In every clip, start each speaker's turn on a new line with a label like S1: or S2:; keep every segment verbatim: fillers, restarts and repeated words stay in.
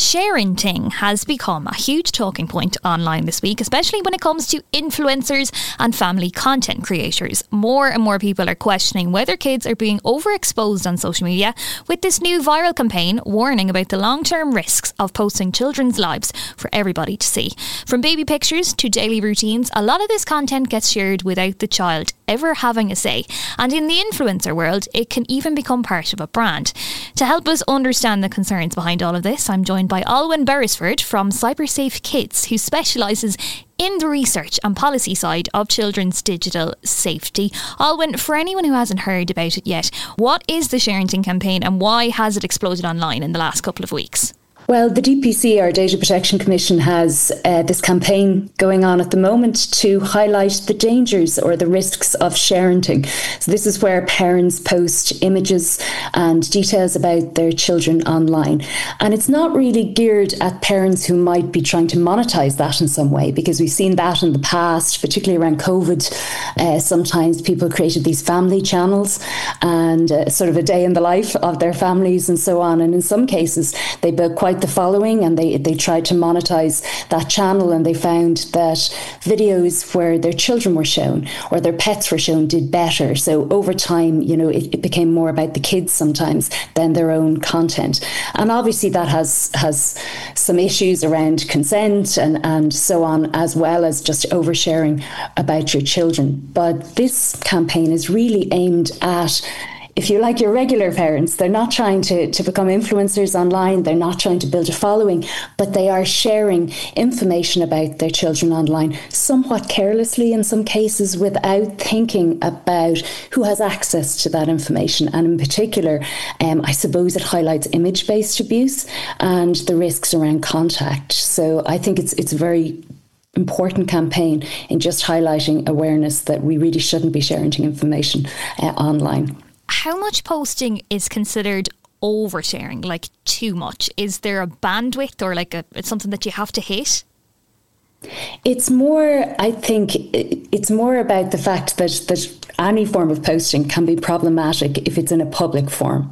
S1: sharenting has become a huge talking point online this week, especially when it comes to influencers and family content creators. More and more people are questioning whether kids are being overexposed on social media, with this new viral campaign warning about the long-term risks of posting children's lives for everybody to see. From baby pictures to daily routines, a lot of this content gets shared without the child ever having a say. And in the influencer world, it can even become part of a brand. To help us understand the concerns behind all of this, I'm joined by Alwyn Beresford from CyberSafe Kids, who specialises in the research and policy side of children's digital safety. Alwyn, for anyone who hasn't heard about it yet, what is the sharenting campaign and why has it exploded online in the last couple of weeks?
S2: Well, the D P C, our Data Protection Commission, has uh, this campaign going on at the moment to highlight the dangers or the risks of sharenting. So this is where parents post images and details about their children online. And it's not really geared at parents who might be trying to monetize that in some way, because we've seen that in the past, particularly around COVID. Uh, sometimes people created these family channels and uh, sort of a day in the life of their families and so on. And in some cases, they built quite the following, and they, they tried to monetize that channel, and they found that videos where their children were shown or their pets were shown did better. So over time, you know, it, it became more about the kids sometimes than their own content. And obviously that has has some issues around consent and, and so on, as well as just oversharing about your children. But this campaign is really aimed at, if you like, your regular parents. They're not trying to, to become influencers online. They're not trying to build a following, but they are sharing information about their children online, somewhat carelessly in some cases, without thinking about who has access to that information. And in particular, um, I suppose it highlights image-based abuse and the risks around contact. So I think it's it's a very important campaign in just highlighting awareness that we really shouldn't be sharing information uh, online.
S1: How much posting is considered oversharing, like too much? Is there a bandwidth or like a, it's something that you have to hit?
S2: It's more, I think, it's more about the fact that, that any form of posting can be problematic if it's in a public form.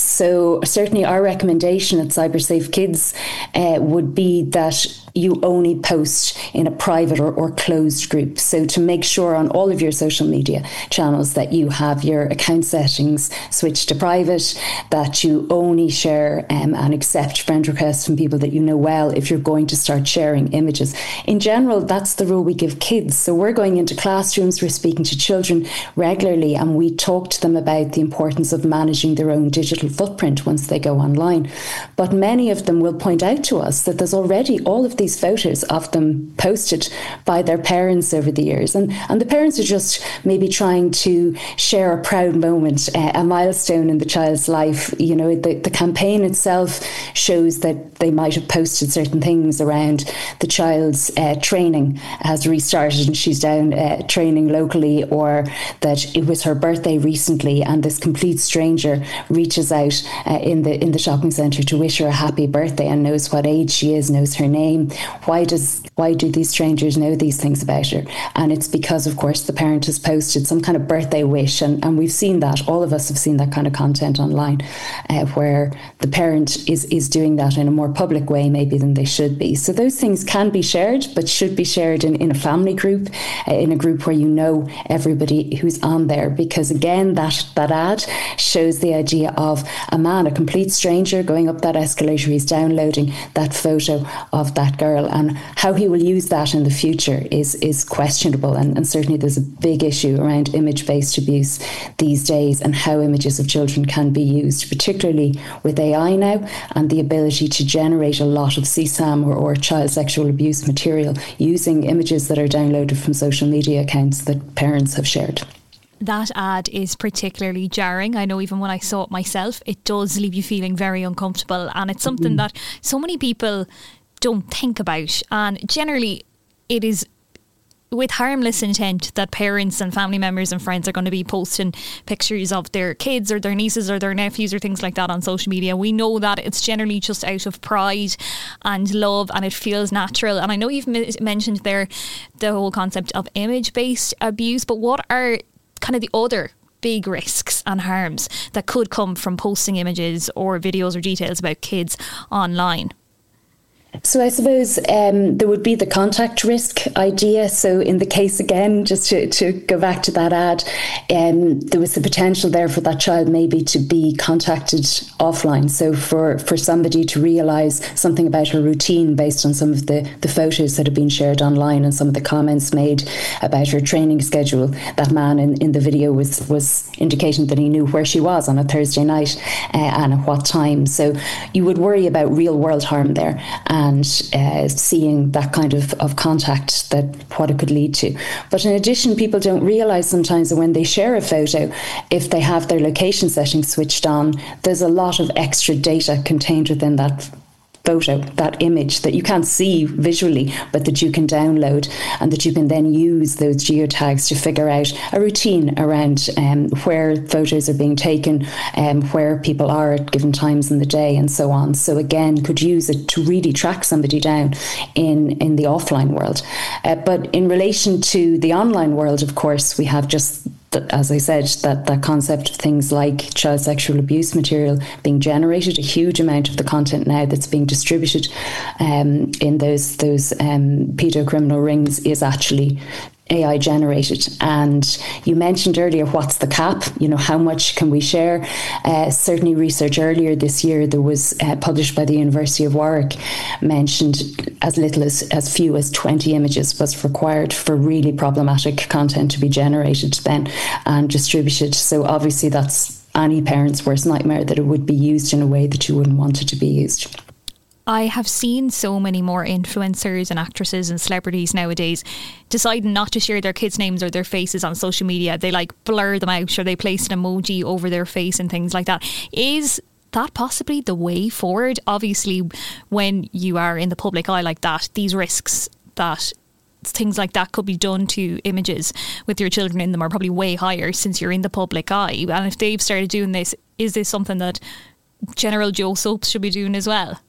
S2: So certainly our recommendation at CyberSafe Kids uh, would be that you only post in a private or, or closed group. So to make sure on all of your social media channels that you have your account settings switched to private, that you only share um, and accept friend requests from people that you know well if you're going to start sharing images. In general, that's the rule we give kids. So we're going into classrooms, we're speaking to children regularly, and we talk to them about the importance of managing their own digital footprint once they go online. But many of them will point out to us that there's already all of these photos of them posted by their parents over the years. And, and the parents are just maybe trying to share a proud moment, uh, a milestone in the child's life. You know, the, the campaign itself shows that they might have posted certain things around the child's uh, training has restarted and she's down uh, training locally, or that it was her birthday recently and this complete stranger reaches out uh, in the in the shopping centre to wish her a happy birthday and knows what age she is, knows her name. Why does why do these strangers know these things about her? And it's because, of course, the parent has posted some kind of birthday wish, and, and we've seen that. All of us have seen that kind of content online, uh, where the parent is is doing that in a more public way maybe than they should be. So those things can be shared, but should be shared in, in a family group, uh, in a group where you know everybody who's on there. Because again, that, that ad shows the idea of a man, a complete stranger, going up that escalator. He's downloading that photo of that girl, and how he will use that in the future is, is questionable. And, and certainly there's a big issue around image-based abuse these days and how images of children can be used, particularly with A I now and the ability to generate a lot of C SAM or, or child sexual abuse material using images that are downloaded from social media accounts that parents have shared.
S1: That ad is particularly jarring. I know even when I saw it myself, it does leave you feeling very uncomfortable, and it's something mm-hmm. that so many people don't think about. And generally it is with harmless intent that parents and family members and friends are going to be posting pictures of their kids or their nieces or their nephews or things like that on social media. We know that it's generally just out of pride and love, and it feels natural. And I know you've m- mentioned there the whole concept of image-based abuse, but what are kind of the other big risks and harms that could come from posting images or videos or details about kids online?
S2: So I suppose um, there would be the contact risk idea. So in the case, again, just to, to go back to that ad, um, there was the potential there for that child maybe to be contacted offline. So for, for somebody to realise something about her routine based on some of the, the photos that have been shared online and some of the comments made about her training schedule. That man in, in the video was, was indicating that he knew where she was on a Thursday night uh, and at what time. So you would worry about real world harm there. And and uh, seeing that kind of, of contact, that what it could lead to. But in addition, people don't realise sometimes that when they share a photo, if they have their location settings switched on, there's a lot of extra data contained within that photo, that image that you can't see visually, but that you can download, and that you can then use those geotags to figure out a routine around um, where photos are being taken, um, where people are at given times in the day, and so on. So again, could use it to really track somebody down in, in the offline world. Uh, but in relation to the online world, of course, we have just as I said, that, that concept of things like child sexual abuse material being generated, a huge amount of the content now that's being distributed um, in those those um, pedocriminal rings is actually A I generated. And you mentioned earlier, what's the cap? You know, how much can we share? Uh, certainly research earlier this year, there was uh, published by the University of Warwick, mentioned as little as as few as twenty images was required for really problematic content to be generated then and distributed. So obviously that's any parent's worst nightmare, that it would be used in a way that you wouldn't want it to be used.
S1: I have seen so many more influencers and actresses and celebrities nowadays deciding not to share their kids' names or their faces on social media. They like blur them out, or they place an emoji over their face and things like that. Is that possibly the way forward? Obviously, when you are in the public eye like that, these risks that things like that could be done to images with your children in them are probably way higher since you're in the public eye. And if they've started doing this, is this something that General Joe Soaps should be doing as well?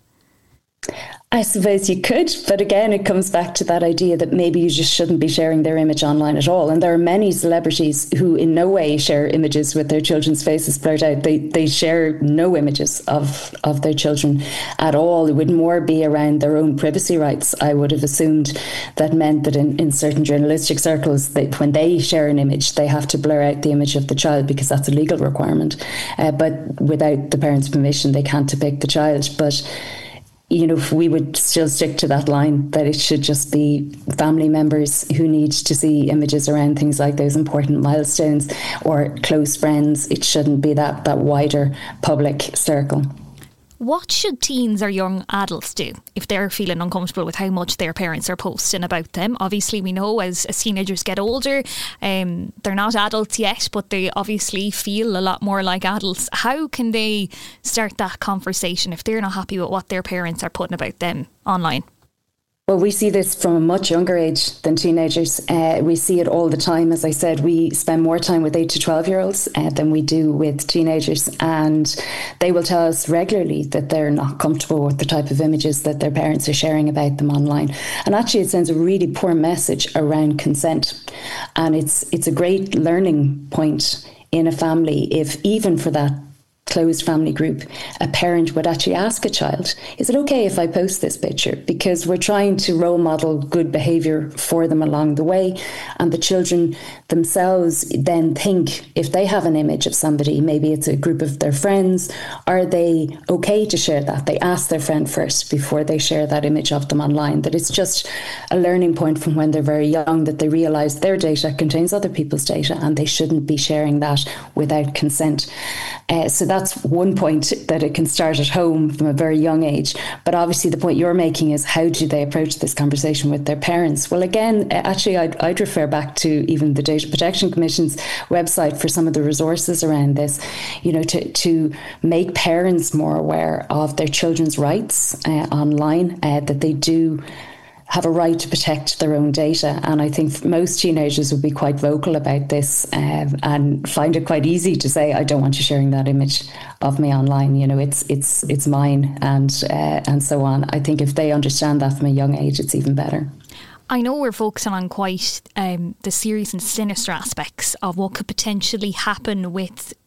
S2: I suppose you could, but again, it comes back to that idea that maybe you just shouldn't be sharing their image online at all. And there are many celebrities who in no way share images with their children's faces blurred out. They they share no images of, of their children at all. It would more be around their own privacy rights. I would have assumed that meant that in, in certain journalistic circles, that when they share an image, they have to blur out the image of the child because that's a legal requirement. Uh, but without the parents' permission, they can't depict the child. But you know, we would still stick to that line that it should just be family members who need to see images around things like those important milestones or close friends. It shouldn't be that, that wider public circle.
S1: What should teens or young adults do if they're feeling uncomfortable with how much their parents are posting about them? Obviously, we know as, as teenagers get older, um, they're not adults yet, but they obviously feel a lot more like adults. How can they start that conversation if they're not happy with what their parents are putting about them online?
S2: Well, we see this from a much younger age than teenagers. Uh, we see it all the time. As I said, we spend more time with eight to twelve year olds uh, than we do with teenagers. And they will tell us regularly that they're not comfortable with the type of images that their parents are sharing about them online. And actually, it sends a really poor message around consent. And it's it's a great learning point in a family if even for that closed family group, a parent would actually ask a child, is it okay if I post this picture? Because we're trying to role model good behaviour for them along the way. And the children themselves then think if they have an image of somebody, maybe it's a group of their friends, are they okay to share that? They ask their friend first before they share that image of them online. That it's just a learning point from when they're very young, that they realise their data contains other people's data and they shouldn't be sharing that without consent. Uh, so that's one point, that it can start at home from a very young age. But obviously the point you're making is, how do they approach this conversation with their parents? Well, again, actually, I'd, I'd refer back to even the Data Protection Commission's website for some of the resources around this, you know, to, to make parents more aware of their children's rights uh, online, uh, that they do have a right to protect their own data. And I think most teenagers would be quite vocal about this um, and find it quite easy to say, I don't want you sharing that image of me online. You know, it's it's it's mine, and uh, and so on. I think if they understand that from a young age, it's even better.
S1: I know we're focusing on quite um, the serious and sinister aspects of what could potentially happen with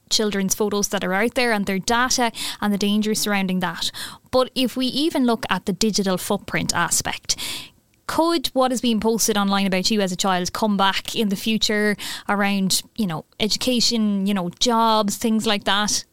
S1: children's photos that are out there and their data and the dangers surrounding that. But if we even look at the digital footprint aspect, could what is being posted online about you as a child come back in the future around, you know, education, you know, jobs, things like that?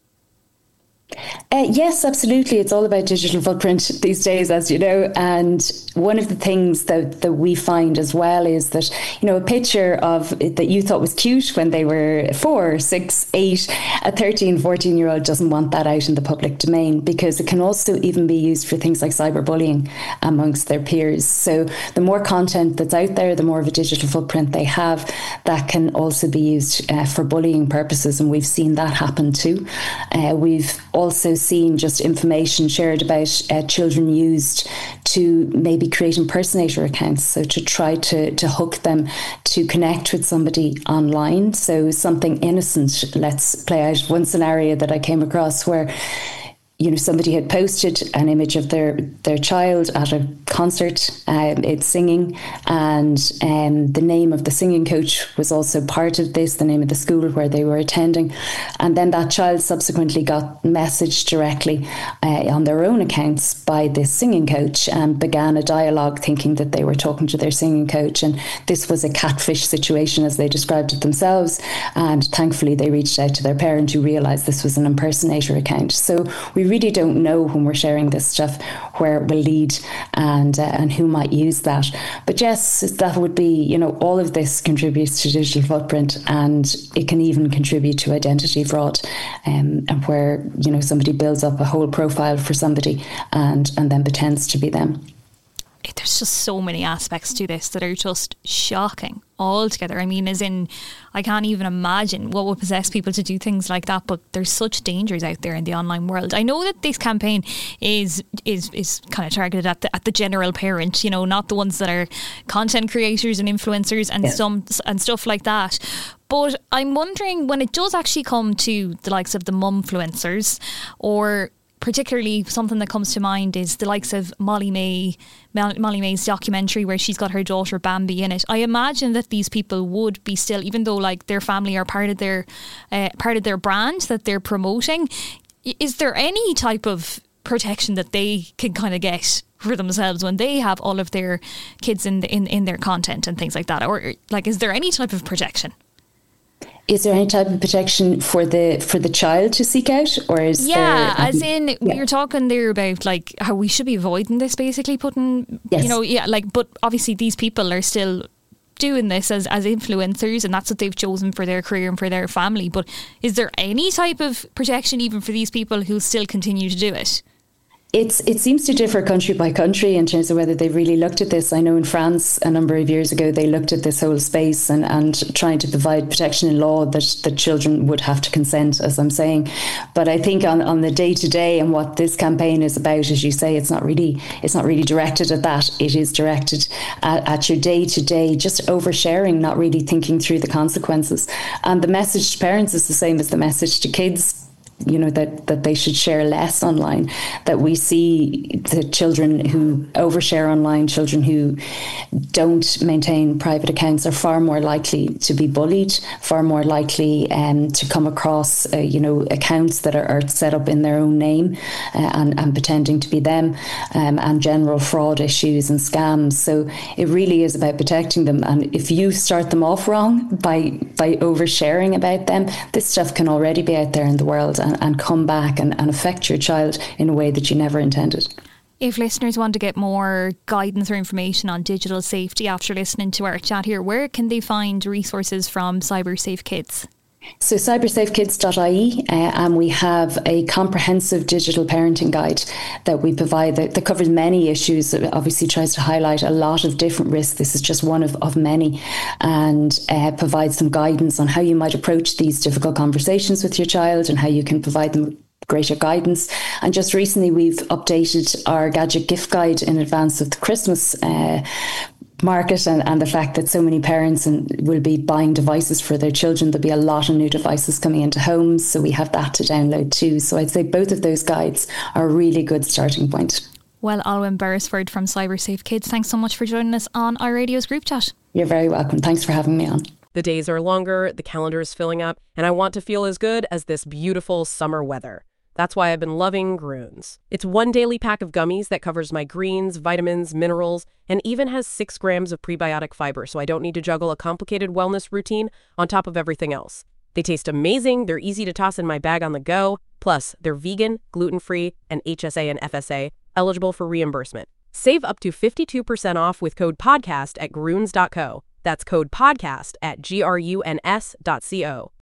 S2: Uh, yes, absolutely. It's all about digital footprint these days, as you know. And one of the things that, that we find as well is that, you know, a picture of that you thought was cute when they were four, six, eight, a thirteen, fourteen year old doesn't want that out in the public domain, because it can also even be used for things like cyberbullying amongst their peers. So the more content that's out there, the more of a digital footprint they have, that can also be used uh, for bullying purposes. And we've seen that happen too. Uh, we've also seen just information shared about uh, children used to maybe create impersonator accounts, so to try to, to hook them to connect with somebody online. So something innocent. Let's play out one scenario that I came across where, you know, somebody had posted an image of their, their child at a concert, um, it's singing, and um, the name of the singing coach was also part of this, the name of the school where they were attending. And then that child subsequently got messaged directly uh, on their own accounts by this singing coach and began a dialogue thinking that they were talking to their singing coach. And this was a catfish situation, as they described it themselves. And thankfully they reached out to their parent, who realised this was an impersonator account. So we really don't know when we're sharing this stuff where it will lead and uh, and who might use that. But yes, that would be, you know, all of this contributes to digital footprint, and it can even contribute to identity fraud, um, and where, you know, somebody builds up a whole profile for somebody and and then pretends to be them.
S1: There's just so many aspects to this that are just shocking altogether. I mean, as in, I can't even imagine what would possess people to do things like that, but there's such dangers out there in the online world. I know that this campaign is is is kind of targeted at the at the general parent, you know, not the ones that are content creators and influencers and yeah. some and stuff like that. But I'm wondering, when it does actually come to the likes of the mumfluencers, or particularly something that comes to mind is the likes of Molly-Mae, Molly-Mae's documentary where she's got her daughter Bambi in it. I imagine that these people would be still, even though like their family are part of their uh, part of their brand that they're promoting, is there any type of protection that they can kind of get for themselves when they have all of their kids in, the, in in their content and things like that? Or like, is there any type of protection?
S2: Is there any type of protection for the for the child to seek out, or is
S1: yeah,
S2: there, um,
S1: as in
S2: yeah.
S1: we were talking there about like how we should be avoiding this, basically putting,
S2: yes.
S1: you know, yeah, like, but obviously these people are still doing this as, as influencers, and that's what they've chosen for their career and for their family. But is there any type of protection even for these people who still continue to do it?
S2: It's it seems to differ country by country in terms of whether they've really looked at this. I know in France a number of years ago they looked at this whole space and, and trying to provide protection in law that, that children would have to consent, as I'm saying. But I think on, on the day to day and what this campaign is about, as you say, it's not really it's not really directed at that. It is directed at, at your day to day, just oversharing, not really thinking through the consequences. And the message to parents is the same as the message to kids. You know, that, that they should share less online, that we see the children who overshare online, children who don't maintain private accounts are far more likely to be bullied, far more likely um, to come across, uh, you know, accounts that are, are set up in their own name uh, and, and pretending to be them, um, and general fraud issues and scams. So it really is about protecting them. And if you start them off wrong by, by oversharing about them, this stuff can already be out there in the world and and come back and, and affect your child in a way that you never intended.
S1: If listeners want to get more guidance or information on digital safety after listening to our chat here, where can they find resources from CyberSafe Kids?
S2: So cyber safe kids dot I E, uh, and we have a comprehensive digital parenting guide that we provide that, that covers many issues. It obviously tries to highlight a lot of different risks. This is just one of, of many, and uh, provides some guidance on how you might approach these difficult conversations with your child and how you can provide them greater guidance. And just recently we've updated our gadget gift guide in advance of the Christmas uh, market and, and the fact that so many parents and will be buying devices for their children. There'll be a lot of new devices coming into homes, so we have that to download too. So I'd say both of those guides are a really good starting point.
S1: Well, Alwyn Beresford from CyberSafe Kids, thanks so much for joining us on iRadio's group chat.
S2: You're very welcome. Thanks for having me on.
S3: The days are longer, the calendar is filling up, and I want to feel as good as this beautiful summer weather. That's why I've been loving Grüns. It's one daily pack of gummies that covers my greens, vitamins, minerals, and even has six grams of prebiotic fiber, so I don't need to juggle a complicated wellness routine on top of everything else. They taste amazing, they're easy to toss in my bag on the go, plus they're vegan, gluten-free, and H S A and F S A, eligible for reimbursement. Save up to fifty-two percent off with code podcast at Grüns dot co. That's code podcast at G R U N S dot C O.